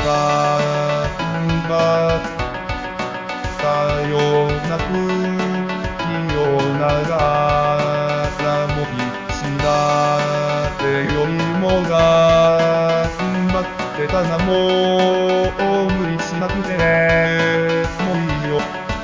頑張ったような不器用ながらも必死だってよりも頑張ってたな。もう無理しなくてもいいよ。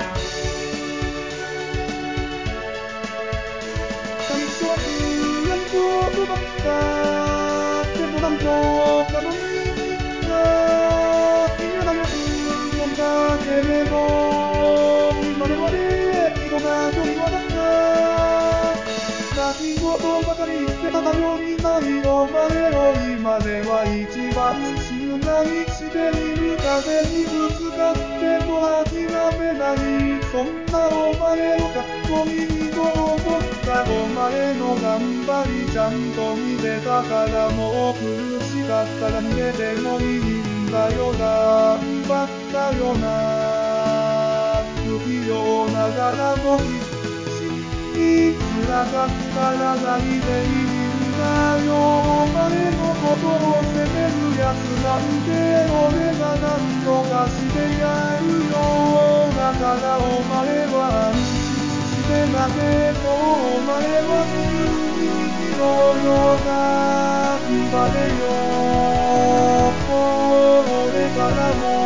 最初は辛いことばっかでもなんとか乗り切った嫌なやつなんだけれど今ではね人が距離はだった泣き言ばかりしてたよりないお前を今では一番信頼している。風にぶつかっても諦めないそんなお前をかっこいいと思ったお前の頑張りちゃんと見れたからもう苦しかったら逃げてもいいんだよ。頑張ったよな不器用ながらも必死に辛かったら泣いていいんだよ。お前のことを責めるやつなんて俺が何とかしてやるよ。だからお前は安心して泣けとお前は自由に生きろよ。頑張れよ。俺からも